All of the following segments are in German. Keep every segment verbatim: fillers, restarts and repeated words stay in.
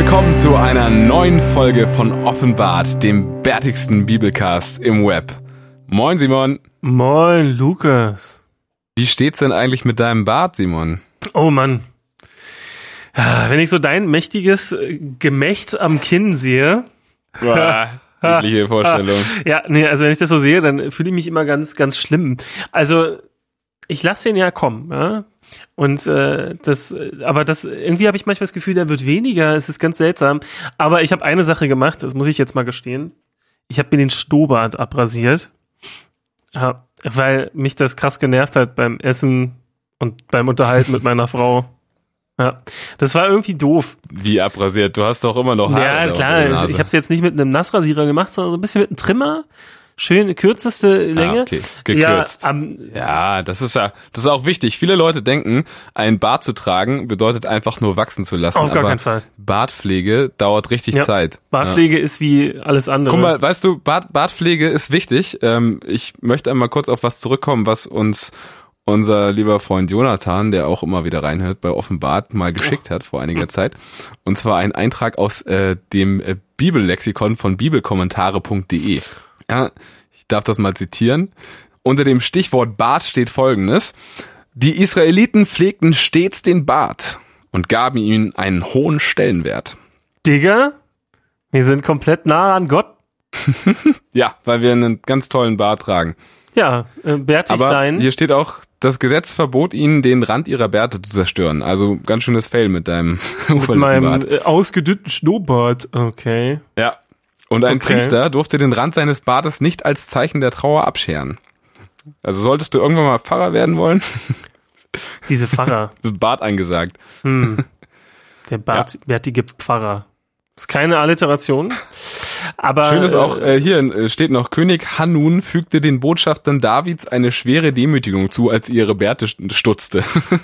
willkommen zu einer neuen Folge von Offenbart, dem bärtigsten Bibelcast im Web. Moin Simon. Moin Lukas. Wie steht's denn eigentlich mit deinem Bart, Simon? Oh Mann. Wenn ich so dein mächtiges Gemächt am Kinn sehe. Boah, eklige Vorstellung. Ja, nee, also wenn ich das so sehe, dann fühle ich mich immer ganz, ganz schlimm. Also ich lasse den ja kommen, ja. Und äh, das, aber das irgendwie habe ich manchmal das Gefühl, der wird weniger. Es ist ganz seltsam. Aber ich habe eine Sache gemacht, das muss ich jetzt mal gestehen. Ich habe mir den Schnurrbart abrasiert, ja, weil mich das krass genervt hat beim Essen und beim Unterhalten mit meiner Frau. Ja, das war irgendwie doof. Wie abrasiert? Du hast doch immer noch Haare. Ja, klar. Ich habe es jetzt nicht mit einem Nassrasierer gemacht, sondern so ein bisschen mit einem Trimmer. Schön kürzeste Länge. Ah, okay, gekürzt. Ja, um, ja, das ist ja, das ist auch wichtig. Viele Leute denken, ein Bart zu tragen bedeutet einfach nur wachsen zu lassen. Auf gar aber keinen Fall. Bartpflege dauert richtig ja, Zeit. Bartpflege ja. ist wie alles andere. Guck mal, weißt du, Bart, Bartpflege ist wichtig. Ähm, ich möchte einmal kurz auf was zurückkommen, was uns unser lieber Freund Jonathan, der auch immer wieder reinhört, bei Offenbart mal geschickt oh. hat vor einiger hm. Zeit. Und zwar ein Eintrag aus äh, dem äh, Bibellexikon von bibelkommentare punkt de. Ja, ich darf das mal zitieren. Unter dem Stichwort Bart steht Folgendes: Die Israeliten pflegten stets den Bart und gaben ihm einen hohen Stellenwert. Digga, wir sind komplett nah an Gott. Ja, weil wir einen ganz tollen Bart tragen. Ja, äh, bärtig Aber sein. Hier steht auch, das Gesetz verbot ihnen, den Rand ihrer Bärte zu zerstören. Also ganz schönes Fail mit deinem mit meinem äh, ausgedünnten Schnurrbart. Okay. Ja. Und ein okay. Priester durfte den Rand seines Bartes nicht als Zeichen der Trauer abscheren. Also solltest du irgendwann mal Pfarrer werden wollen? Diese Pfarrer. Das Bart angesagt. Hm. Der Bart, ja. bärtige Pfarrer. Das ist keine Alliteration. Aber schön ist auch, äh, hier steht noch, König Hanun fügte den Botschaftern Davids eine schwere Demütigung zu, als ihre Bärte stutzte.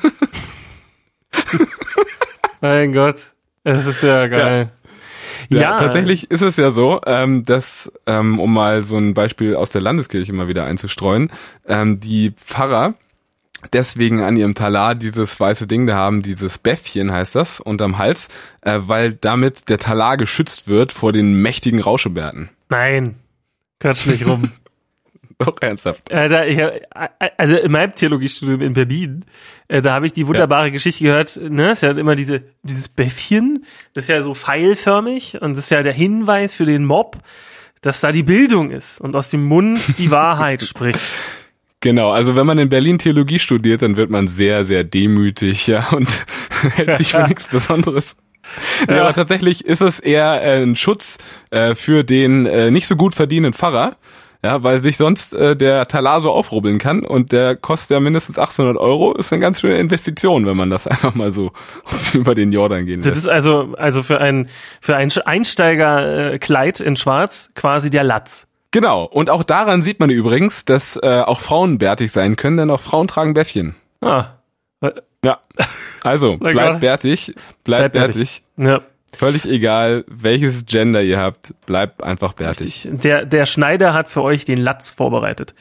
Mein Gott, es ist ja geil. Ja. Ja, ja, tatsächlich ist es ja so, ähm, dass, ähm, um mal so ein Beispiel aus der Landeskirche mal wieder einzustreuen, ähm, die Pfarrer deswegen an ihrem Talar dieses weiße Ding da haben, dieses Bäffchen heißt das, unterm Hals, äh, weil damit der Talar geschützt wird vor den mächtigen Rauschebärten. Nein, quatsch nicht rum. Doch, ernsthaft. Äh, da, ich, also in meinem Theologiestudium in Berlin, äh, da habe ich die wunderbare ja. Geschichte gehört, ne, ist ja immer diese, dieses Bäffchen, das ist ja so pfeilförmig und das ist ja der Hinweis für den Mob, dass da die Bildung ist und aus dem Mund die Wahrheit spricht. Genau, also wenn man in Berlin Theologie studiert, dann wird man sehr, sehr demütig, ja, und hält sich für nichts Besonderes. Ja. Ja, aber tatsächlich ist es eher äh, ein Schutz äh, für den äh, nicht so gut verdienenden Pfarrer, ja, weil sich sonst äh, der Talar so aufrubbeln kann und der kostet ja mindestens achthundert Euro, ist eine ganz schöne Investition, wenn man das einfach mal so über den Jordan gehen lässt. Das ist also also für ein für ein Einsteigerkleid in Schwarz quasi der Latz. Genau, und auch daran sieht man übrigens, dass äh, auch Frauen bärtig sein können, denn auch Frauen tragen Bäffchen. Ah. Ja, also bleibt bärtig, bleibt bleib bärtig. Ja. Völlig egal, welches Gender ihr habt, bleibt einfach bärtig. Richtig. Der, der Schneider hat für euch den Latz vorbereitet.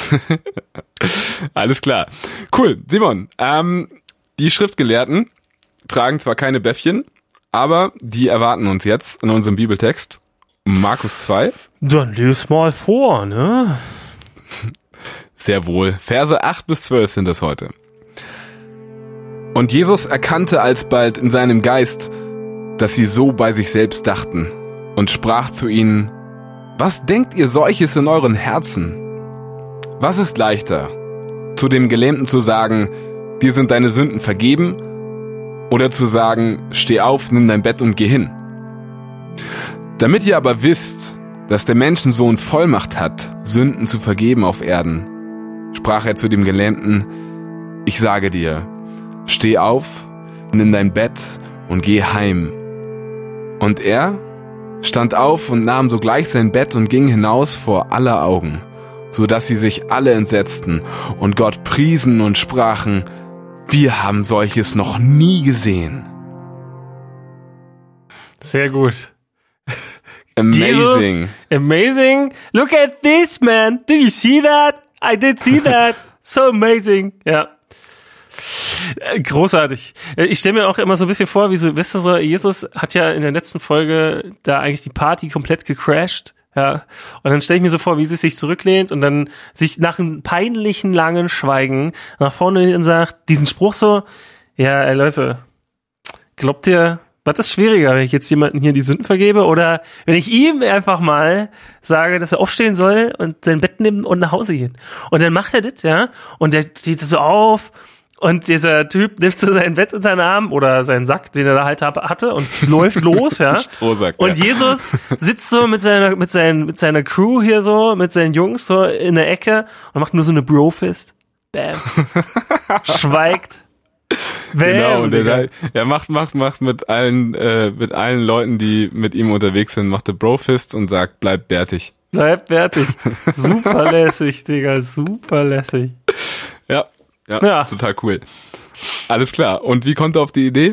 Alles klar. Cool, Simon. Ähm, die Schriftgelehrten tragen zwar keine Bäffchen, aber die erwarten uns jetzt in unserem Bibeltext. Markus zwei. Dann lies mal vor, ne? Sehr wohl. Verse acht bis zwölf sind es heute. Und Jesus erkannte alsbald in seinem Geist, dass sie so bei sich selbst dachten, und sprach zu ihnen: Was denkt ihr solches in euren Herzen? Was ist leichter, zu dem Gelähmten zu sagen, dir sind deine Sünden vergeben, oder zu sagen, steh auf, nimm dein Bett und geh hin? Damit ihr aber wisst, dass der Menschensohn Vollmacht hat, Sünden zu vergeben auf Erden, sprach er zu dem Gelähmten: Ich sage dir, steh auf, nimm dein Bett und geh heim. Und er stand auf und nahm sogleich sein Bett und ging hinaus vor aller Augen, so dass sie sich alle entsetzten und Gott priesen und sprachen: Wir haben solches noch nie gesehen. Sehr gut. Amazing. Jesus, amazing. Look at this, man. Did you see that? I did see that. So amazing. Ja. Großartig. Ich stelle mir auch immer so ein bisschen vor, wie so, weißt du so, Jesus hat ja in der letzten Folge da eigentlich die Party komplett gecrashed. Ja, und dann stelle ich mir so vor, wie sie sich zurücklehnt und dann sich nach einem peinlichen langen Schweigen nach vorne hin sagt, diesen Spruch so, ja, ey Leute, glaubt ihr, was ist schwieriger, wenn ich jetzt jemanden hier die Sünden vergebe oder wenn ich ihm einfach mal sage, dass er aufstehen soll und sein Bett nehmen und nach Hause gehen? Und dann macht er das, ja, und der steht so auf und dieser Typ nimmt so sein Bett unter den Arm oder seinen Sack, den er da halt hatte und läuft los, ja. Strohsack, und ja. Jesus sitzt so mit seiner, mit seinen, mit seiner Crew hier so, mit seinen Jungs so in der Ecke und macht nur so eine Bro-Fist. Bam. Schweigt. Bam, genau, und er, er macht, macht, macht mit allen, äh, mit allen Leuten, die mit ihm unterwegs sind, macht er Bro-Fist und sagt, bleib bärtig. Bleib bärtig. Super lässig, Digga, super lässig. Ja. Ja, ja, total cool. Alles klar. Und wie kommt er auf die Idee?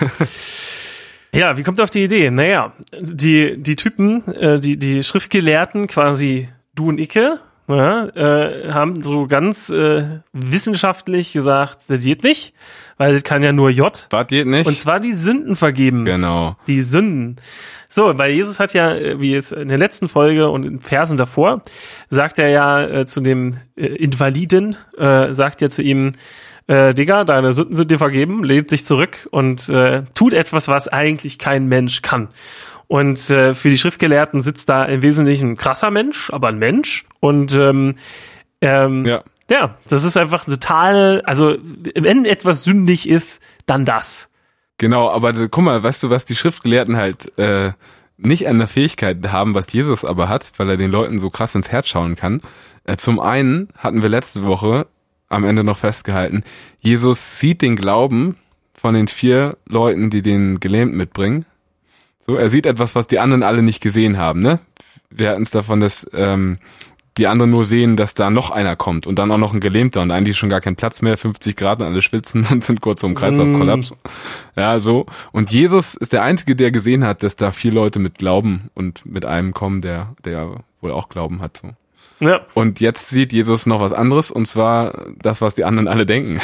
Ja, wie kommt er auf die Idee? Naja, die, die Typen, äh, die, die Schriftgelehrten, quasi du und Icke, ja, äh, haben so ganz äh, wissenschaftlich gesagt, das geht nicht, weil das kann ja nur J. Was geht nicht? Und zwar die Sünden vergeben. Genau. Die Sünden. So, weil Jesus hat ja, wie es in der letzten Folge und in Versen davor, sagt er ja äh, zu dem äh, Invaliden, äh, sagt ja zu ihm, äh, Digga, deine Sünden sind dir vergeben, lehnt sich zurück und äh, tut etwas, was eigentlich kein Mensch kann. Und äh, für die Schriftgelehrten sitzt da im Wesentlichen ein krasser Mensch, aber ein Mensch. Und ähm, ähm, ja. ja, das ist einfach total, also wenn etwas sündig ist, dann das. Genau, aber guck mal, weißt du, was die Schriftgelehrten halt äh, nicht an der Fähigkeit haben, was Jesus aber hat, weil er den Leuten so krass ins Herz schauen kann. Äh, zum einen hatten wir letzte Woche am Ende noch festgehalten, Jesus sieht den Glauben von den vier Leuten, die den Gelähmten mitbringen. So, er sieht etwas, was die anderen alle nicht gesehen haben, ne? Wir hatten es davon, dass ähm, die anderen nur sehen, dass da noch einer kommt und dann auch noch ein Gelähmter und eigentlich schon gar kein Platz mehr, fünfzig Grad und alle schwitzen und sind kurz vor dem Kreislaufkollaps. Mm. Ja, so. Und Jesus ist der Einzige, der gesehen hat, dass da vier Leute mit Glauben und mit einem kommen, der, der wohl auch Glauben hat, so. Ja. Und jetzt sieht Jesus noch was anderes und zwar das, was die anderen alle denken.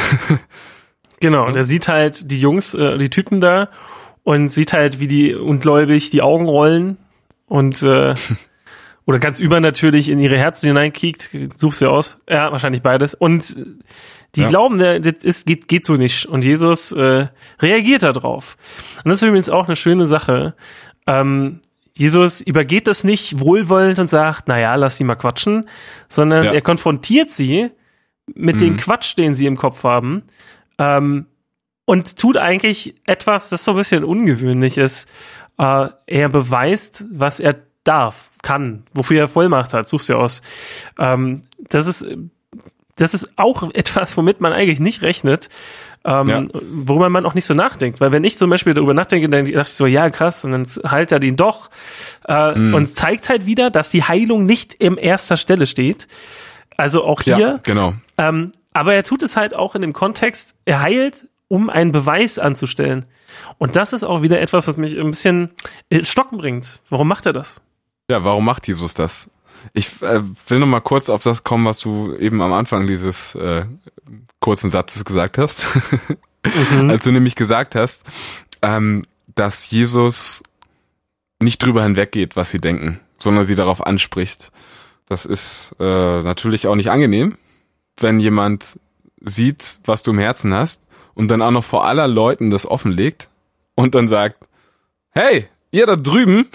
Genau, und er sieht halt die Jungs, äh, die Typen da und sieht halt, wie die ungläubig die Augen rollen und äh, oder ganz übernatürlich in ihre Herzen hineinkickt, such's ja aus. Ja, wahrscheinlich beides. Und die ja. glauben, das ist, geht, geht so nicht. Und Jesus äh, reagiert da drauf. Und das ist übrigens auch eine schöne Sache. Ähm, Jesus übergeht das nicht wohlwollend und sagt, naja, lass sie mal quatschen, sondern ja. er konfrontiert sie mit mhm. dem Quatsch, den sie im Kopf haben. Ähm, und tut eigentlich etwas, das so ein bisschen ungewöhnlich ist. Äh, er beweist, was er darf, kann, wofür er Vollmacht hat, such's ja aus. Ähm, das ist, das ist auch etwas, womit man eigentlich nicht rechnet, ähm, ja. worüber man auch nicht so nachdenkt. Weil wenn ich zum Beispiel darüber nachdenke, dann dachte ich so, ja krass, und dann heilt er den doch äh, mm. und zeigt halt wieder, dass die Heilung nicht im erster Stelle steht. Also auch hier. Ja, genau. Ähm, aber er tut es halt auch in dem Kontext, er heilt, um einen Beweis anzustellen. Und das ist auch wieder etwas, was mich ein bisschen ins Stocken bringt. Warum macht er das? Ja, warum macht Jesus das? Ich äh, will noch mal kurz auf das kommen, was du eben am Anfang dieses äh, kurzen Satzes gesagt hast. Mhm. Als du nämlich gesagt hast, ähm, dass Jesus nicht drüber hinweggeht, was sie denken, sondern sie darauf anspricht. Das ist äh, natürlich auch nicht angenehm, wenn jemand sieht, was du im Herzen hast und dann auch noch vor aller Leuten das offenlegt und dann sagt, hey, ihr da drüben,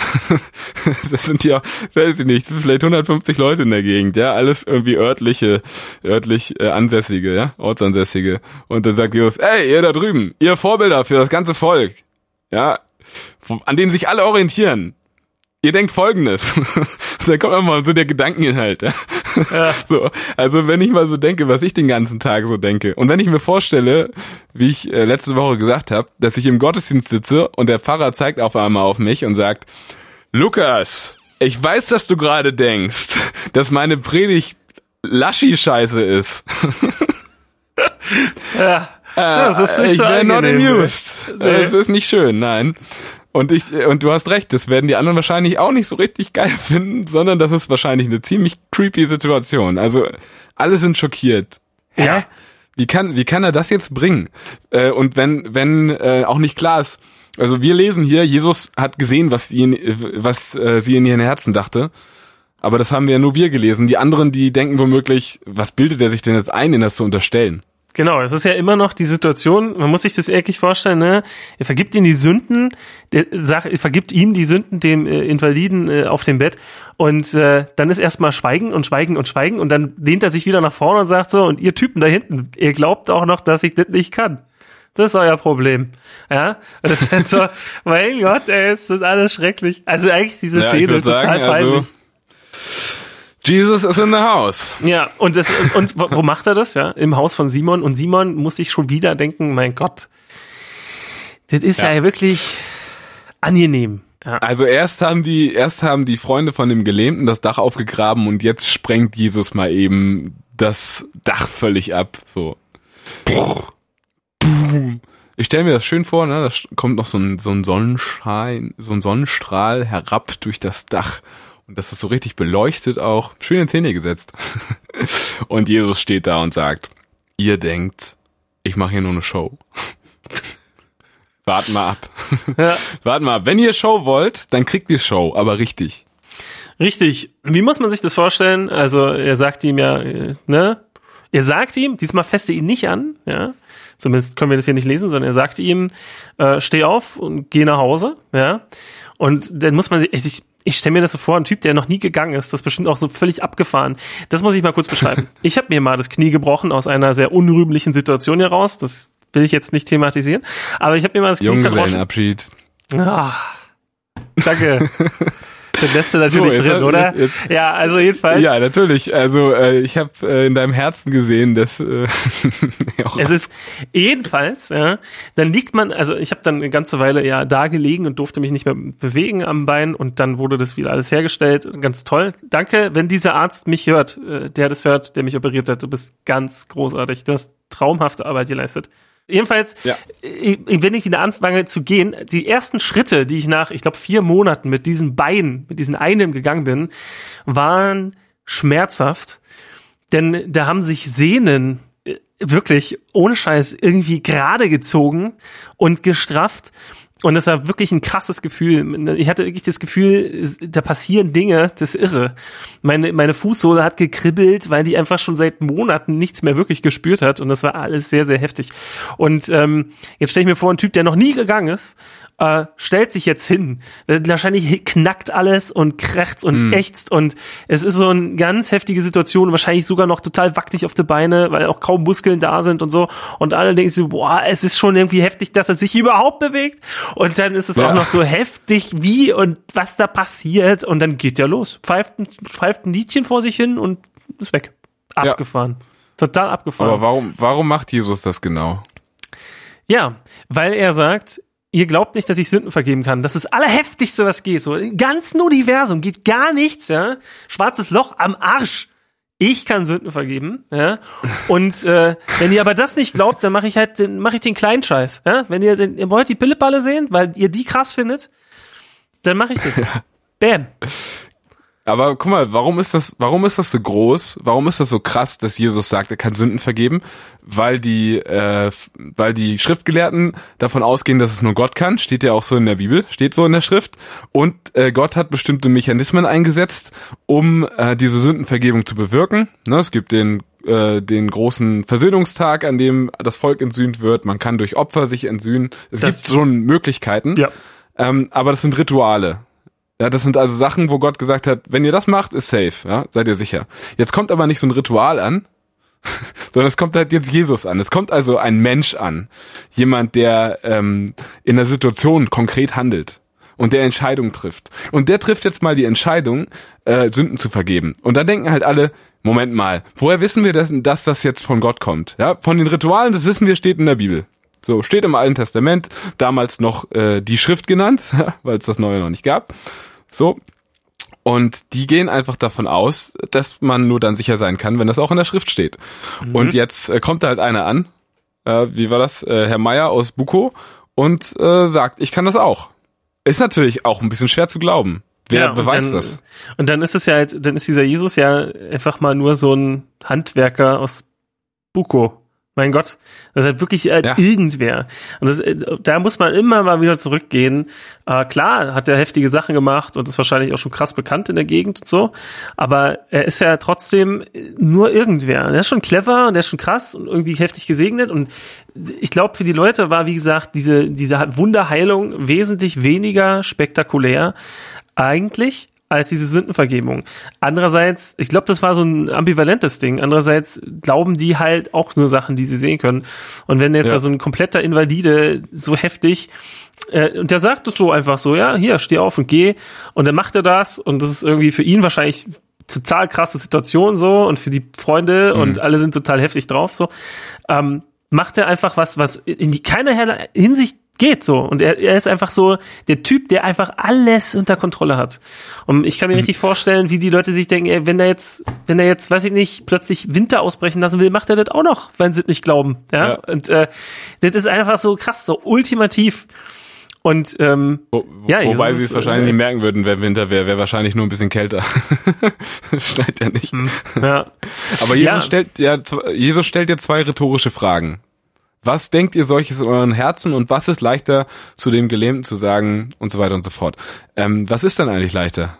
das sind ja, weiß ich nicht, vielleicht hundertfünfzig Leute in der Gegend, ja, alles irgendwie örtliche, örtlich äh, Ansässige, ja, Ortsansässige. Und dann sagt Jesus, ey, ihr da drüben, ihr Vorbilder für das ganze Volk, ja, an denen sich alle orientieren. Ihr denkt Folgendes. Da kommt auch mal so der Gedankeninhalt. Ja? Ja. So, also wenn ich mal so denke, was ich den ganzen Tag so denke und wenn ich mir vorstelle, wie ich äh, letzte Woche gesagt habe, dass ich im Gottesdienst sitze und der Pfarrer zeigt auf einmal auf mich und sagt, Lukas, ich weiß, dass du gerade denkst, dass meine Predigt Laschi-Scheiße ist. Ja, das ist nicht ich so wäre not amused. Nee. Das ist nicht schön, nein. Und ich, und du hast recht, das werden die anderen wahrscheinlich auch nicht so richtig geil finden, sondern das ist wahrscheinlich eine ziemlich creepy Situation. Also, alle sind schockiert. Hä? Ja. Wie kann, wie kann er das jetzt bringen? Äh, und wenn, wenn äh, auch nicht klar ist, also wir lesen hier, Jesus hat gesehen, was, ihn, was äh, sie in ihren Herzen dachte. Aber das haben ja nur wir gelesen. Die anderen, die denken womöglich, was bildet er sich denn jetzt ein, ihnen das zu unterstellen? Genau, es ist ja immer noch die Situation, man muss sich das ehrlich vorstellen, ne? Er vergibt ihm die Sünden, der sagt, er vergibt ihm die Sünden, dem äh, Invaliden äh, auf dem Bett und äh, dann ist erstmal Schweigen und Schweigen und Schweigen und dann lehnt er sich wieder nach vorne und sagt so, und ihr Typen da hinten, ihr glaubt auch noch, dass ich das nicht kann. Das ist euer Problem. Ja, das ist halt so, mein Gott, ey, ist das alles schrecklich. Also eigentlich diese ja, Szene total sagen, peinlich. Also Jesus is in the house. Ja, und das und wo macht er das? Ja, im Haus von Simon. Und Simon muss sich schon wieder denken, mein Gott, das ist ja, ja wirklich angenehm. Ja. Also erst haben die erst haben die Freunde von dem Gelähmten das Dach aufgegraben und jetzt sprengt Jesus mal eben das Dach völlig ab. So. Ich stelle mir das schön vor, ne? Da kommt noch so ein so ein Sonnenschein, so ein Sonnenstrahl herab durch das Dach. Und das ist so richtig beleuchtet auch. Schön in Szene gesetzt. Und Jesus steht da und sagt, ihr denkt, ich mache hier nur eine Show. Warten mal ab. Ja. Warten mal ab. Wenn ihr Show wollt, dann kriegt ihr Show, aber richtig. Richtig. Wie muss man sich das vorstellen? Also er sagt ihm ja, ne? Er sagt ihm, diesmal feste ihn nicht an, ja. Zumindest können wir das hier nicht lesen, sondern er sagt ihm, äh, steh auf und geh nach Hause, ja. Und dann muss man sich, ich, ich stelle mir das so vor, ein Typ, der noch nie gegangen ist, das ist bestimmt auch so völlig abgefahren. Das muss ich mal kurz beschreiben. Ich habe mir mal das Knie gebrochen aus einer sehr unrühmlichen Situation heraus. Das will ich jetzt nicht thematisieren. Aber ich habe mir mal das Knie zerbrochen. Junggesellenabschied. Ah, danke. Das lässt du natürlich so, drin, jetzt, oder? Jetzt, jetzt. Ja, also jedenfalls. Ja, natürlich. Also äh, ich habe äh, in deinem Herzen gesehen, dass äh, es ist jedenfalls, ja, dann liegt man, also ich habe dann eine ganze Weile ja da gelegen und durfte mich nicht mehr bewegen am Bein und dann wurde das wieder alles hergestellt. Ganz toll. Danke, wenn dieser Arzt mich hört, äh, der das hört, der mich operiert hat. Du bist ganz großartig. Du hast traumhafte Arbeit geleistet. Jedenfalls, ja. Wenn ich wieder anfange zu gehen, die ersten Schritte, die ich nach, ich glaube, vier Monaten mit diesen Beinen, mit diesen einem gegangen bin, waren schmerzhaft, denn da haben sich Sehnen wirklich ohne Scheiß irgendwie gerade gezogen und gestrafft. Und das war wirklich ein krasses Gefühl. Ich hatte wirklich das Gefühl, da passieren Dinge, das ist irre. Meine, meine Fußsohle hat gekribbelt, weil die einfach schon seit Monaten nichts mehr wirklich gespürt hat. Und das war alles sehr, sehr heftig. Und ähm, jetzt stelle ich mir vor, ein Typ, der noch nie gegangen ist, äh, stellt sich jetzt hin. Wahrscheinlich knackt alles und krächzt und mm. ächzt. Und es ist so eine ganz heftige Situation. Wahrscheinlich sogar noch total wackelig auf die Beine, weil auch kaum Muskeln da sind und so. Und alle denken so, boah, es ist schon irgendwie heftig, dass er sich überhaupt bewegt. Und dann ist es ja auch noch so heftig, wie und was da passiert. Und dann geht der los. Pfeift ein, pfeift ein Liedchen vor sich hin und ist weg. Abgefahren. Ja. Total abgefahren. Aber warum, warum macht Jesus das genau? Ja, weil er sagt, ihr glaubt nicht, dass ich Sünden vergeben kann. Das ist das Allerheftigste, was geht. So im ganzen Universum geht gar nichts, ja. Schwarzes Loch am Arsch. Ich kann Sünden vergeben, ja. Und äh, wenn ihr aber das nicht glaubt, dann mache ich halt, den, mache ich den kleinen Scheiß, ja. Wenn ihr, den, ihr wollt die Pillepalle sehen, weil ihr die krass findet, dann mache ich das. Bam. Aber guck mal, warum ist das, warum ist das so groß? Warum ist das so krass, dass Jesus sagt, er kann Sünden vergeben? Weil die, äh, weil die Schriftgelehrten davon ausgehen, dass es nur Gott kann. Steht ja auch so in der Bibel, steht so in der Schrift. Und äh, Gott hat bestimmte Mechanismen eingesetzt, um äh, diese Sündenvergebung zu bewirken. Ne, es gibt den äh, den großen Versöhnungstag, an dem das Volk entsühnt wird. Man kann durch Opfer sich entsühnen. Es das gibt schon Möglichkeiten. Ja. Ähm, aber das sind Rituale. Ja, das sind also Sachen, wo Gott gesagt hat, wenn ihr das macht, ist safe, ja, seid ihr sicher. Jetzt kommt aber nicht so ein Ritual an, sondern es kommt halt jetzt Jesus an. Es kommt also ein Mensch an. Jemand, der ähm, in der Situation konkret handelt und der Entscheidungen trifft. Und der trifft jetzt mal die Entscheidung, äh, Sünden zu vergeben. Und dann denken halt alle, Moment mal, woher wissen wir, dass, dass das jetzt von Gott kommt? Ja, von den Ritualen, das wissen wir, steht in der Bibel. So, steht im Alten Testament, damals noch äh, die Schrift genannt, weil es das Neue noch nicht gab. So, und die gehen einfach davon aus, dass man nur dann sicher sein kann, wenn das auch in der Schrift steht. Mhm. Und jetzt äh, kommt da halt einer an, äh, wie war das, äh, Herr Meier aus Buko, und äh, sagt, ich kann das auch. Ist natürlich auch ein bisschen schwer zu glauben. Wer ja, beweist dann, das? Und dann ist es ja halt, dann ist dieser Jesus ja einfach mal nur so ein Handwerker aus Buko. Mein Gott, das ist halt wirklich halt ja. irgendwer. Und das, da muss man immer mal wieder zurückgehen. Äh, klar, hat er heftige Sachen gemacht und ist wahrscheinlich auch schon krass bekannt in der Gegend und so. Aber er ist ja trotzdem nur irgendwer. Der ist schon clever und der ist schon krass und irgendwie heftig gesegnet. Und ich glaube, für die Leute war, wie gesagt, diese, diese Wunderheilung wesentlich weniger spektakulär eigentlich als diese Sündenvergebung. Andererseits, ich glaube, das war so ein ambivalentes Ding. Andererseits glauben die halt auch nur Sachen, die sie sehen können. Und wenn jetzt ja. da so ein kompletter Invalide so heftig, äh, und der sagt es so einfach so, ja, hier, steh auf und geh. Und dann macht er das und das ist irgendwie für ihn wahrscheinlich total krasse Situation so und für die Freunde mhm. und alle sind total heftig drauf so. Ähm, macht er einfach was, was in die keiner Hinsicht geht so. Und er, er ist einfach so der Typ, der einfach alles unter Kontrolle hat. Und ich kann mir richtig vorstellen, wie die Leute sich denken, ey, wenn der jetzt, wenn der jetzt, weiß ich nicht, plötzlich Winter ausbrechen lassen will, macht er das auch noch, wenn sie es nicht glauben. Ja. ja. Und äh, das ist einfach so krass, so ultimativ. Und ähm, Wo, ja, wobei sie es wahrscheinlich äh, nicht merken würden, wenn Winter wäre, wäre wahrscheinlich nur ein bisschen kälter. Schneit ja nicht. Ja. Aber Jesus ja. stellt ja Jesus stellt ja zwei rhetorische Fragen. Was denkt ihr solches in euren Herzen und was ist leichter, zu dem Gelähmten zu sagen und so weiter und so fort? Ähm, was ist dann eigentlich leichter?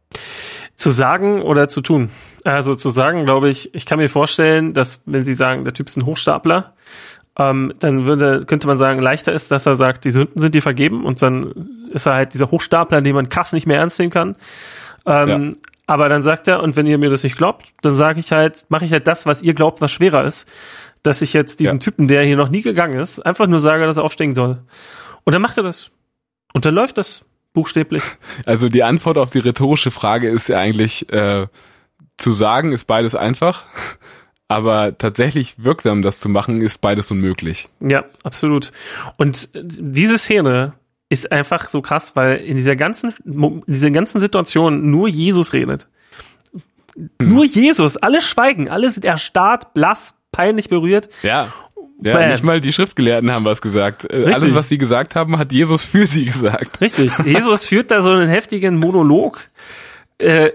Zu sagen oder zu tun? Also zu sagen, glaube ich, ich kann mir vorstellen, dass wenn sie sagen, der Typ ist ein Hochstapler, ähm, dann würde, könnte man sagen, leichter ist, dass er sagt, die Sünden sind dir vergeben und dann ist er halt dieser Hochstapler, den man krass nicht mehr ernst nehmen kann. Ähm, ja. Aber dann sagt er, und wenn ihr mir das nicht glaubt, dann sage ich halt, mache ich halt das, was ihr glaubt, was schwerer ist. Dass ich jetzt diesen ja. Typen, der hier noch nie gegangen ist, einfach nur sage, dass er aufsteigen soll. Und dann macht er das. Und dann läuft das buchstäblich. Also die Antwort auf die rhetorische Frage ist ja eigentlich, äh, zu sagen ist beides einfach, aber tatsächlich wirksam das zu machen, ist beides unmöglich. Ja, absolut. Und diese Szene ist einfach so krass, weil in dieser ganzen, in dieser ganzen Situation nur Jesus redet. Hm. Nur Jesus. Alle schweigen, alle sind erstarrt, blass, peinlich berührt. Ja, ja nicht mal die Schriftgelehrten haben was gesagt. Richtig. Alles, was sie gesagt haben, hat Jesus für sie gesagt. Richtig. Jesus führt da so einen heftigen Monolog. Äh,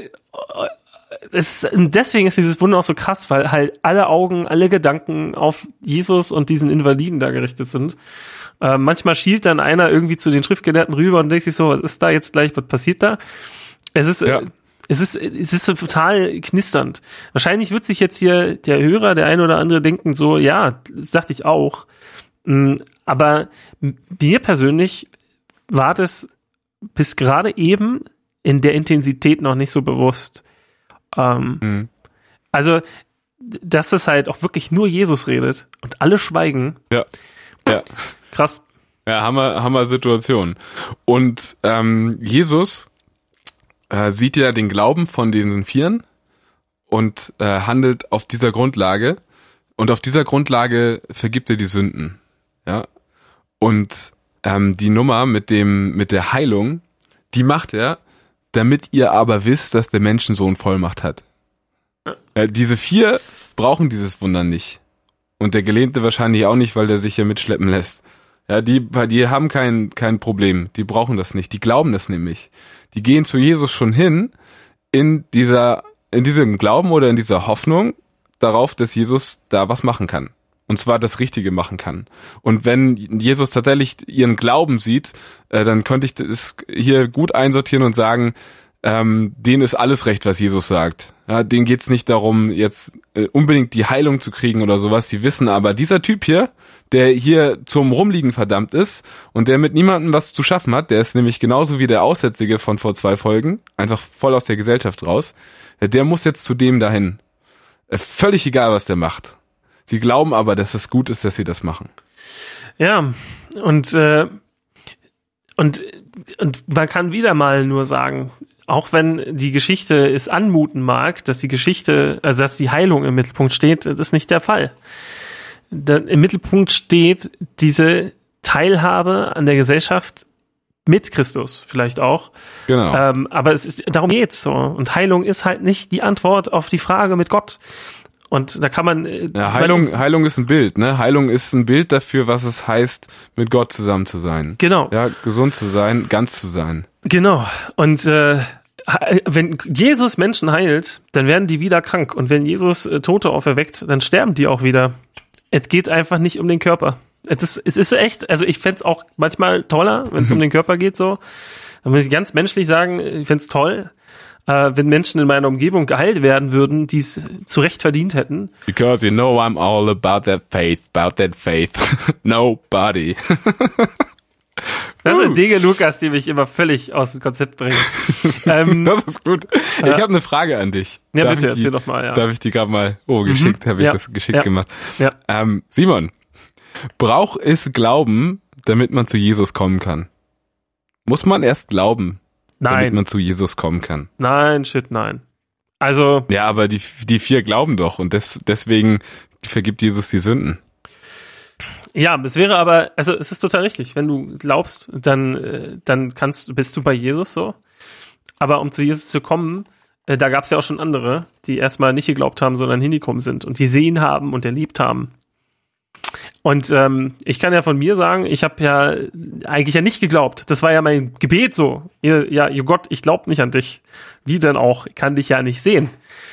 es, deswegen ist dieses Wunder auch so krass, weil halt alle Augen, alle Gedanken auf Jesus und diesen Invaliden da gerichtet sind. Äh, manchmal schielt dann einer irgendwie zu den Schriftgelehrten rüber und denkt sich so, was ist da jetzt gleich, was passiert da? Es ist... Ja. Äh, Es ist, es ist so total knisternd. Wahrscheinlich wird sich jetzt hier der Hörer, der eine oder andere denken so, ja, das dachte ich auch. Aber mir persönlich war das bis gerade eben in der Intensität noch nicht so bewusst. Ähm, mhm. Also, dass es halt auch wirklich nur Jesus redet und alle schweigen. Ja, ja. Krass. Ja, Hammer, Hammer Situation. Und ähm, Jesus Äh, sieht ja den Glauben von diesen Vieren und äh, handelt auf dieser Grundlage und auf dieser Grundlage vergibt er die Sünden, ja. Und ähm, die Nummer mit dem mit der Heilung, die macht er, damit ihr aber wisst, dass der Menschensohn Vollmacht hat. Äh, diese vier brauchen dieses Wunder nicht und der Gelähmte wahrscheinlich auch nicht, weil der sich ja mitschleppen lässt. Ja, die die haben kein kein Problem, die brauchen das nicht, die glauben das nämlich. Die gehen zu Jesus schon hin in dieser, in diesem Glauben oder in dieser Hoffnung darauf, dass Jesus da was machen kann. Und zwar das Richtige machen kann. Und wenn Jesus tatsächlich ihren Glauben sieht, äh, dann könnte ich das hier gut einsortieren und sagen, ähm, denen ist alles recht, was Jesus sagt. Ja, denen geht's nicht darum, jetzt äh, unbedingt die Heilung zu kriegen oder sowas. Die wissen aber, dieser Typ hier, der hier zum Rumliegen verdammt ist und der mit niemandem was zu schaffen hat, der ist nämlich genauso wie der Aussätzige von vor zwei Folgen, einfach voll aus der Gesellschaft raus, der muss jetzt zu dem dahin. Äh, völlig egal, was der macht. Sie glauben aber, dass es gut ist, dass sie das machen. Ja, und äh, und und man kann wieder mal nur sagen, auch wenn die Geschichte es anmuten mag, dass die Geschichte, also dass die Heilung im Mittelpunkt steht, das ist nicht der Fall. Da, im Mittelpunkt steht diese Teilhabe an der Gesellschaft mit Christus vielleicht auch. Genau. Ähm, aber es, darum geht's so. Und Heilung ist halt nicht die Antwort auf die Frage mit Gott. Und da kann man... Ja, Heilung, man, Heilung ist ein Bild, ne? Heilung ist ein Bild dafür, was es heißt, mit Gott zusammen zu sein. Genau. Ja, gesund zu sein, ganz zu sein. Genau. Und äh, wenn Jesus Menschen heilt, dann werden die wieder krank. Und wenn Jesus äh, Tote auferweckt, dann sterben die auch wieder. Es geht einfach nicht um den Körper. Es ist, es ist echt, also ich fänd's auch manchmal toller, wenn es Mhm. um den Körper geht, so. Da muss ich ganz menschlich sagen, ich fänd's toll, äh, wenn Menschen in meiner Umgebung geheilt werden würden, die es zu Recht verdient hätten. Because you know I'm all about that faith, about that faith. Nobody. Das Uh. sind Dinge, Lukas, die mich immer völlig aus dem Konzept bringen. ähm, Das ist gut. Ich Ja. habe eine Frage an dich. ja, Darf bitte, ich die, erzähl doch mal, ja. Darf ich die gerade mal, oh, geschickt, habe ich Ja. das geschickt Ja. gemacht. Ja. Ähm, Simon, braucht es Glauben, damit man zu Jesus kommen kann? Muss man erst glauben, damit Nein, man zu Jesus kommen kann? nein, shit, nein. Also, Ja, aber die, die vier glauben doch und des, deswegen vergibt Jesus die Sünden. ja, es wäre aber, also es ist total richtig. Wenn du glaubst, dann, äh, dann kannst, bist du bei Jesus so. Aber um zu Jesus zu kommen, äh, da gab es ja auch schon andere, die erstmal nicht geglaubt haben, sondern hingekommen sind und die gesehen haben und erlebt haben. Und ähm, ich kann ja von mir sagen, ich habe ja eigentlich ja nicht geglaubt. Das war ja mein Gebet so. Ja, ja, ihr Gott, ich glaube nicht an dich. Wie denn auch? Ich kann dich ja nicht sehen.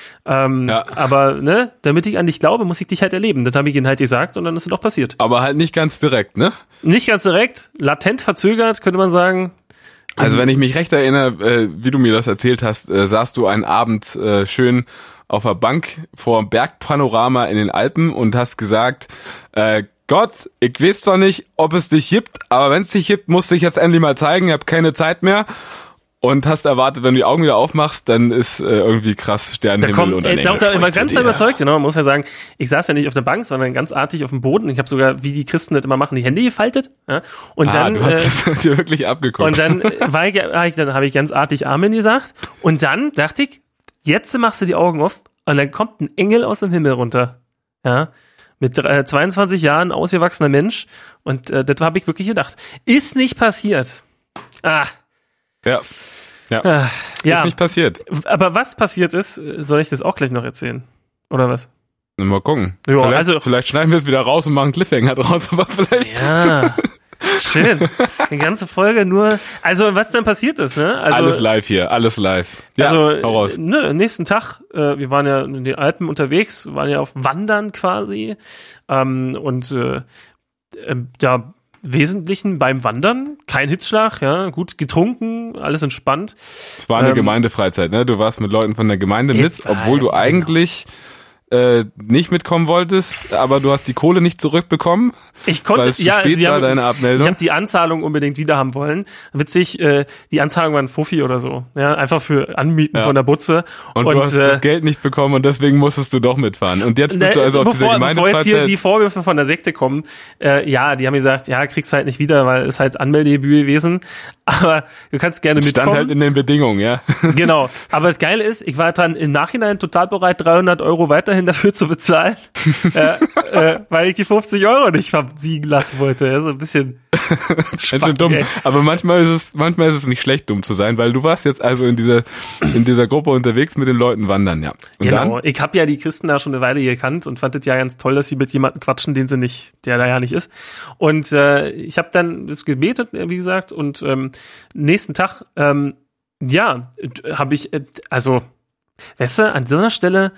Ähm, Ja. Aber ne, damit ich an dich glaube, muss ich dich halt erleben. Das habe ich ihnen halt gesagt und dann ist es doch passiert. Aber halt nicht ganz direkt, ne? Nicht ganz direkt, latent verzögert, könnte man sagen. Also wenn ich mich recht erinnere, äh, wie du mir das erzählt hast, äh, saßt du einen Abend äh, schön auf der Bank vor dem Bergpanorama in den Alpen und hast gesagt, äh, Gott, ich weiß zwar nicht, ob es dich gibt, aber wenn es dich gibt, musst du dich jetzt endlich mal zeigen, ich habe keine Zeit mehr. Und hast erwartet, wenn du die Augen wieder aufmachst, dann ist äh, irgendwie krass Da Sternenhimmel kommt, und ein äh, Engel doch, da spricht war zu ganz dir. überzeugt, genau. Man muss ja sagen, ich saß ja nicht auf der Bank, sondern ganz artig auf dem Boden. Ich habe sogar, wie die Christen das immer machen, die Hände gefaltet. Ja? Und Ah, dann, du hast äh, das dir wirklich abgeguckt. und dann äh, war ich, hab ich, dann habe ich ganz artig Amen gesagt. Und dann dachte ich, jetzt machst du die Augen auf und dann kommt ein Engel aus dem Himmel runter. Ja. Mit äh, zweiundzwanzig Jahren, ausgewachsener Mensch. Und äh, das habe ich wirklich gedacht. Ist nicht passiert. Ah. ja, ja. Ah, ja. Ist nicht passiert. Aber was passiert ist, soll ich das auch gleich noch erzählen? Oder was? Mal gucken. Ja, vielleicht, also- vielleicht schneiden wir es wieder raus und machen Cliffhanger draus, aber vielleicht. Ja, schön. Die ganze Folge nur. Also, was dann passiert ist, ne? Also, Alles live hier, alles live. Ja, also, hau raus. ne, nächsten Tag, äh, wir waren ja in den Alpen unterwegs, waren ja auf Wandern quasi. Ähm, und äh, äh, ja, Wesentlichen beim Wandern, kein Hitzschlag, ja, gut getrunken, alles entspannt. Es war eine ähm, Gemeindefreizeit, ne? Du warst mit Leuten von der Gemeinde mit, Jetzt war- obwohl du genau. eigentlich äh, nicht mitkommen wolltest, aber du hast die Kohle nicht zurückbekommen, Ich konnte, weil es zu ja, spät sie war, haben, deine ich Abmeldung. habe die Anzahlung unbedingt wieder haben wollen. Witzig, äh, die Anzahlung war ein Fuffi oder so, ja, einfach für Anmieten Ja. von der Butze. Und, du hast äh, das Geld nicht bekommen und deswegen musstest du doch mitfahren. Und jetzt bist Ne, du also auf bevor, dieser bevor jetzt hier Gemeindefreizeit. die Vorwürfe von der Sekte kommen, äh, ja, die haben gesagt, ja, kriegst du halt nicht wieder, weil es halt Anmeldegebühr gewesen, aber du kannst gerne Stand mitkommen. halt in den Bedingungen, ja. Genau, aber das Geile ist, ich war dann im Nachhinein total bereit, dreihundert Euro weiterhin dafür zu bezahlen, äh, äh, weil ich die fünfzig Euro nicht versiegen lassen wollte. Ja, so ein bisschen Ganz schön Spack, dumm. ey. Aber manchmal ist es, manchmal ist es nicht schlecht, dumm zu sein, weil du warst jetzt also in dieser, in dieser Gruppe unterwegs mit den Leuten wandern, ja. Und Genau, dann? ich habe ja die Christen da schon eine Weile gekannt und fand es ja ganz toll, dass sie mit jemandem quatschen, den sie nicht, der da ja nicht ist. Und äh, ich habe dann das gebetet, wie gesagt, und ähm, nächsten Tag, ähm, ja, habe ich, äh, also, weißt du, an so einer Stelle,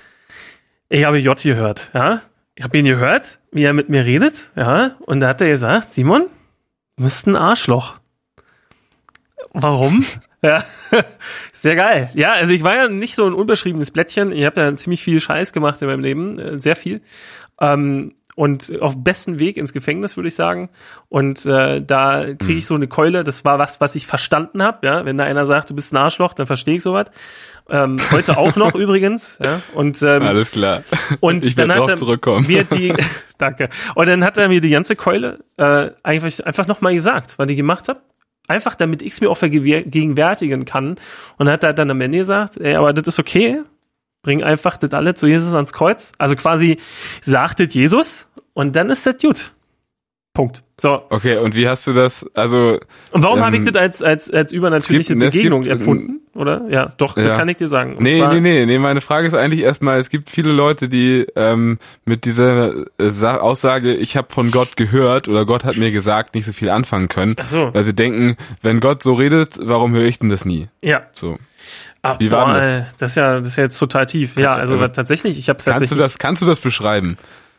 ich habe J gehört, ja, ich habe ihn gehört, wie er mit mir redet, ja, und da hat er gesagt, Simon, du bist ein Arschloch. Warum? Ja, sehr geil. Ja, also ich war ja nicht so ein unbeschriebenes Blättchen. Ich habe ja ziemlich viel Scheiß gemacht in meinem Leben, äh, sehr viel. Ähm, und auf besten Weg ins Gefängnis, würde ich sagen. Und äh, da kriege ich so eine Keule. Das war was, was ich verstanden habe. Ja, wenn da einer sagt, du bist ein Arschloch, dann verstehe ich sowas. Ähm, heute auch noch übrigens. Ja, und ähm, Alles klar. und ich dann werde hat drauf er zurückkommen. mir die, danke. Und dann hat er mir die ganze Keule äh, einfach, einfach nochmal gesagt, was ich gemacht habe. Einfach, damit ich es mir auch vergegenwärtigen kann. Und dann hat er dann am Ende gesagt, ey, aber das ist okay. Bring einfach das alle zu Jesus ans Kreuz. Also quasi sagt das Jesus und dann ist das gut. Punkt. So. Okay, und wie hast du das, also... Und warum ähm, habe ich das als, als, als übernatürliche es gibt- es Begegnung gibt, empfunden? Oder? Ja, doch, Ja. das kann ich dir sagen. Und Nee, zwar, nee, nee, nee, meine Frage ist eigentlich erstmal, es gibt viele Leute, die ähm, mit dieser äh, Sa- Aussage, ich habe von Gott gehört oder Gott hat mir gesagt, nicht so viel anfangen können, Ach so. weil sie denken, wenn Gott so redet, warum höre ich denn das nie? Ja. So. Ah, Wie war boah, denn das? ey, das ist ja, das ist ja jetzt total tief. Ja, also Also, tatsächlich, ich habe es Kannst du tatsächlich. das, kannst du das beschreiben?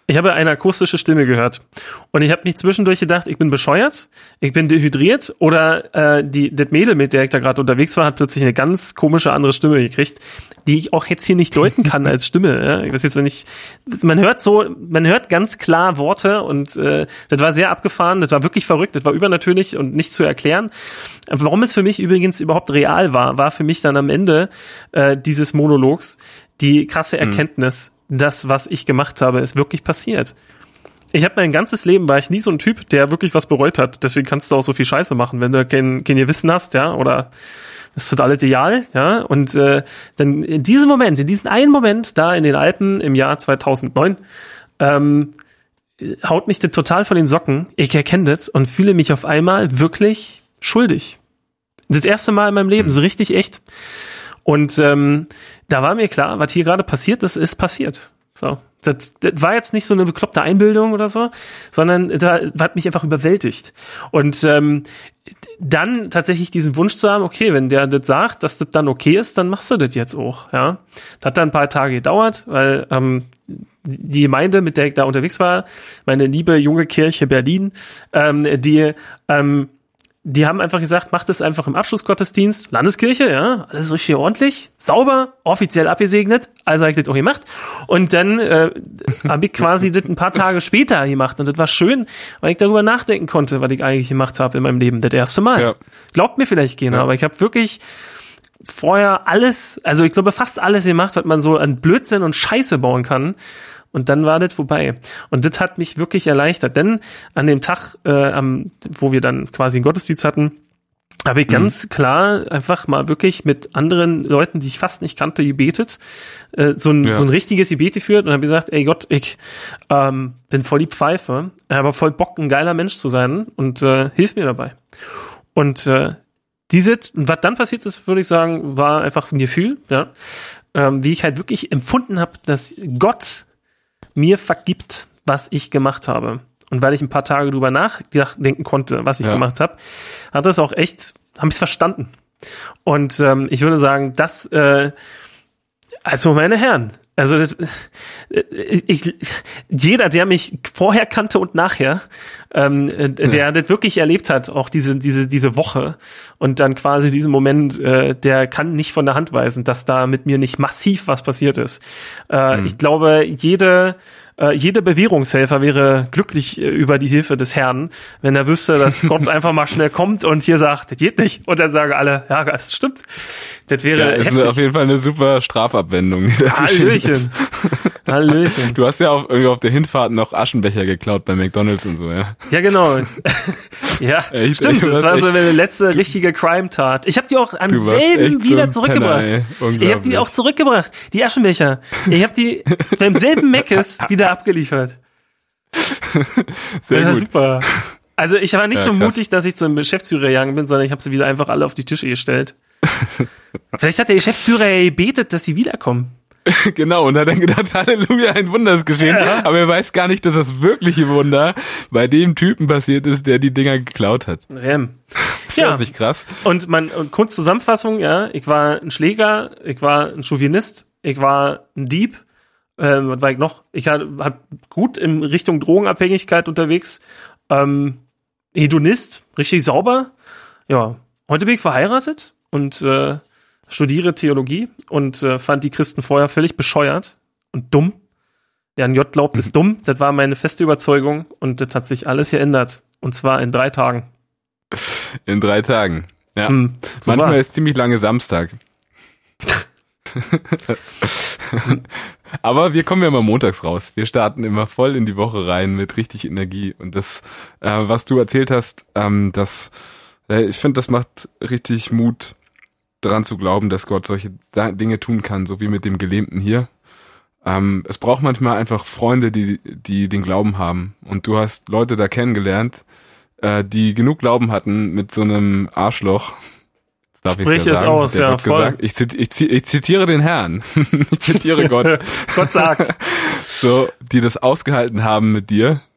Ich habe eine akustische Stimme gehört. Und ich habe mich zwischendurch gedacht, ich bin bescheuert, ich bin dehydriert oder äh, die das Mädel, mit der ich da gerade unterwegs war, hat plötzlich eine ganz komische andere Stimme gekriegt, die ich auch jetzt hier nicht deuten kann als Stimme. Ja? Ich weiß jetzt nicht, man hört so, man hört ganz klar Worte und äh, das war sehr abgefahren, das war wirklich verrückt, das war übernatürlich und nicht zu erklären. Warum es für mich übrigens überhaupt real war, war für mich dann am Ende äh, dieses Monologs die krasse Erkenntnis, mhm. das, was ich gemacht habe, ist wirklich passiert. Ich habe mein ganzes Leben, war ich nie so ein Typ, der wirklich was bereut hat. Deswegen kannst du auch so viel Scheiße machen, wenn du kein, kein Gewissen hast, ja, oder ist total ideal, ja. Und äh, dann in diesem Moment, in diesem einen Moment da in den Alpen im Jahr zweitausendneun, ähm, haut mich das total von den Socken. Ich erkenne das und fühle mich auf einmal wirklich schuldig. Das erste Mal in meinem Leben, so richtig echt. Und ähm, da war mir klar, was hier gerade passiert ist, ist passiert. So, das, das war jetzt nicht so eine bekloppte Einbildung oder so, sondern da hat mich einfach überwältigt. Und ähm, dann tatsächlich diesen Wunsch zu haben, okay, wenn der das sagt, dass das dann okay ist, dann machst du das jetzt auch. Ja, das hat dann ein paar Tage gedauert, weil ähm, die Gemeinde, mit der ich da unterwegs war, meine liebe junge Kirche Berlin, ähm, die ähm, Die haben einfach gesagt, macht es einfach im Abschlussgottesdienst, Landeskirche, ja, alles richtig ordentlich, sauber, offiziell abgesegnet, also habe ich das auch gemacht. Und dann äh, habe ich quasi das ein paar Tage später gemacht und das war schön, weil ich darüber nachdenken konnte, was ich eigentlich gemacht habe in meinem Leben, das erste Mal. Ja. Glaubt mir vielleicht keiner, ja. aber ich habe wirklich vorher alles, also ich glaube fast alles gemacht, was man so an Blödsinn und Scheiße bauen kann. Und dann war das vorbei. Und das hat mich wirklich erleichtert. Denn an dem Tag, äh, am, wo wir dann quasi einen Gottesdienst hatten, habe ich mhm. ganz klar einfach mal wirklich mit anderen Leuten, die ich fast nicht kannte, gebetet. Äh, so, ein, ja. so ein richtiges Gebet geführt und habe gesagt, ey Gott, ich ähm, bin voll die Pfeife, aber voll Bock, ein geiler Mensch zu sein und äh, hilf mir dabei. Und äh, diese, was dann passiert ist, würde ich sagen, war einfach ein Gefühl, ja, ähm, wie ich halt wirklich empfunden habe, dass Gott mir vergibt, was ich gemacht habe. Und weil ich ein paar Tage drüber nachdenken konnte, was ich ja. gemacht habe, hat das auch echt, habe ich es verstanden. Und ähm, ich würde sagen, das, äh, also meine Herren, also das, ich, jeder, der mich vorher kannte und nachher, ähm, der ja. das wirklich erlebt hat, auch diese diese diese Woche und dann quasi diesen Moment, äh, der kann nicht von der Hand weisen, dass da mit mir nicht massiv was passiert ist. Äh, mhm. Ich glaube, jede äh, jeder Bewährungshelfer wäre glücklich äh, über die Hilfe des Herrn, wenn er wüsste, dass Gott einfach mal schnell kommt und hier sagt, das geht nicht. Und dann sagen alle, ja, das stimmt. Das wäre ja, heftig. Ist auf jeden Fall eine super Strafabwendung. Hallöchen. Hallöchen. Du hast ja auch irgendwie auf der Hinfahrt noch Aschenbecher geklaut bei McDonald's und so, ja. Ja, genau. Ja, echt, stimmt. Das war so meine letzte richtige Crime-Tat. Ich habe die auch am selben wieder so zurückgebracht. Penner, ich habe die auch zurückgebracht, die Aschenbecher. Ich habe die beim selben Meckes wieder abgeliefert. Sehr das war gut. super. Also ich war nicht ja, so krass. mutig, dass ich zum Geschäftsführer gegangen bin, sondern ich habe sie wieder einfach alle auf die Tische gestellt. Vielleicht hat der Geschäftsführer ja gebetet, dass sie wiederkommen. Genau, und hat dann gedacht, Halleluja, ein Wunder ist geschehen. Ja. Aber er weiß gar nicht, dass das wirkliche Wunder bei dem Typen passiert ist, der die Dinger geklaut hat. Ähm. Ist ja. das nicht krass? Und man, und kurz Zusammenfassung, ja, ich war ein Schläger, ich war ein Chauvinist, ich war ein Dieb, ähm, was war ich noch? Ich war gut in Richtung Drogenabhängigkeit unterwegs, ähm, Hedonist, richtig sauber. Ja, heute bin ich verheiratet und äh, studiere Theologie und äh, fand die Christen vorher völlig bescheuert und dumm. Wer an J glaubt, ist dumm. Das war meine feste Überzeugung und das hat sich alles geändert. Und zwar in drei Tagen. In drei Tagen, ja. Hm, so Manchmal war's. ist ziemlich lange Samstag. Aber wir kommen ja immer montags raus. Wir starten immer voll in die Woche rein mit richtig Energie. Und das, äh, was du erzählt hast, ähm, das, äh, ich finde, das macht richtig Mut, daran zu glauben, dass Gott solche Dinge tun kann, so wie mit dem Gelähmten hier. Ähm, es braucht manchmal einfach Freunde, die die den Glauben haben. Und du hast Leute da kennengelernt, äh, die genug Glauben hatten mit so einem Arschloch. Das darf Sprich ich ja es sagen. aus, Der ja, wird voll. Gesagt, ich, zit, ich, ich zitiere den Herrn. Ich zitiere Gott. Gott sagt. So, die das ausgehalten haben mit dir.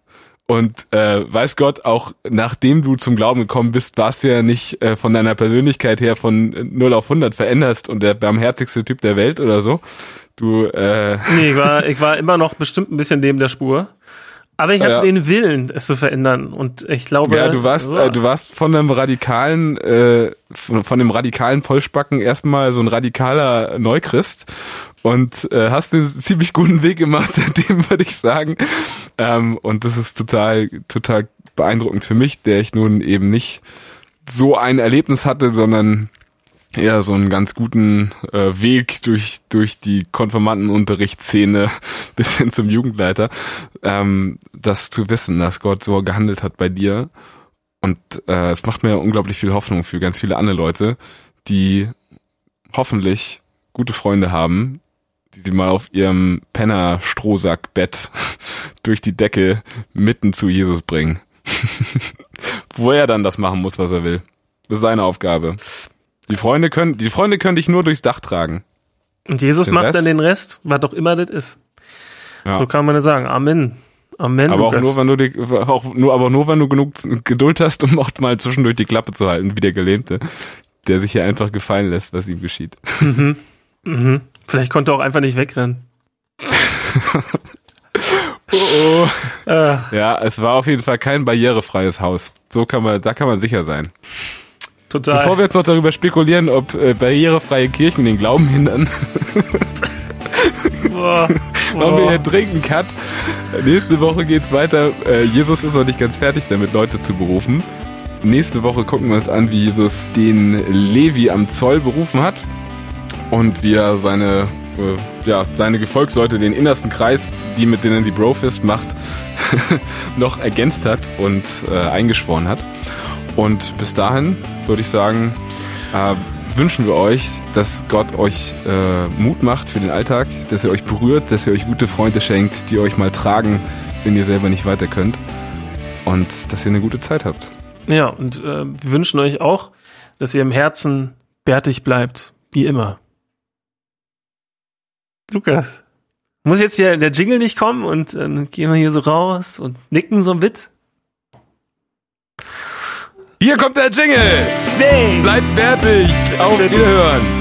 Und äh, weiß Gott, auch nachdem du zum Glauben gekommen bist, warst du ja nicht äh, von deiner Persönlichkeit her von null auf hundert veränderst und der barmherzigste Typ der Welt oder so. Du, äh Nee, ich war, ich war immer noch bestimmt ein bisschen neben der Spur. Aber ich hatte ja. den Willen, es zu verändern. Und ich glaube... Ja, du warst, äh, du warst von einem radikalen, äh, von, von dem radikalen Vollspacken erstmal so ein radikaler Neuchrist und äh, hast einen ziemlich guten Weg gemacht, seitdem würde ich sagen. Ähm, und das ist total, total beeindruckend für mich, der ich nun eben nicht so ein Erlebnis hatte, sondern eher so einen ganz guten äh, Weg durch durch die Konfirmandenunterrichtsszene bis hin zum Jugendleiter, ähm, das zu wissen, dass Gott so gehandelt hat bei dir. Und äh, es macht mir unglaublich viel Hoffnung für ganz viele andere Leute, die hoffentlich gute Freunde haben, die sie mal auf ihrem Penner-Strohsack-Bett durch die Decke mitten zu Jesus bringen. Wo er dann das machen muss, was er will. Das ist seine Aufgabe. Die Freunde können, die Freunde können dich nur durchs Dach tragen. Und Jesus Den macht Rest? dann den Rest, was doch immer das ist. Ja. So kann man das sagen. Amen. Amen. Aber auch Lukas. nur, wenn du die, auch nur, aber nur, wenn du genug Geduld hast, um auch mal zwischendurch die Klappe zu halten, wie der Gelähmte, der sich hier einfach gefallen lässt, was ihm geschieht. Mhm. Mhm. Vielleicht konnte er auch einfach nicht wegrennen. Oh oh. Äh. Ja, es war auf jeden Fall kein barrierefreies Haus. So kann man, da kann man sicher sein. Total. Bevor wir jetzt noch darüber spekulieren, ob äh, barrierefreie Kirchen den Glauben hindern, Boah. machen wir hier dringend Cut. Nächste Woche geht's weiter. Äh, Jesus ist noch nicht ganz fertig damit, Leute zu berufen. Nächste Woche gucken wir uns an, wie Jesus den Levi am Zoll berufen hat und wie er seine, äh, ja, seine Gefolgsleute, den innersten Kreis, die mit denen die Brofist macht, noch ergänzt hat und äh, eingeschworen hat. Und bis dahin würde ich sagen, äh, wünschen wir euch, dass Gott euch äh, Mut macht für den Alltag, dass er euch berührt, dass er euch gute Freunde schenkt, die euch mal tragen, wenn ihr selber nicht weiter könnt. Und dass ihr eine gute Zeit habt. Ja, und äh, wir wünschen euch auch, dass ihr im Herzen bärtig bleibt, wie immer. Lukas, muss jetzt hier der Jingle nicht kommen und dann äh, gehen wir hier so raus und nicken so ein Bit? Hier kommt der Jingle! Nee! Bleibt bärtig! Auf Wiederhören!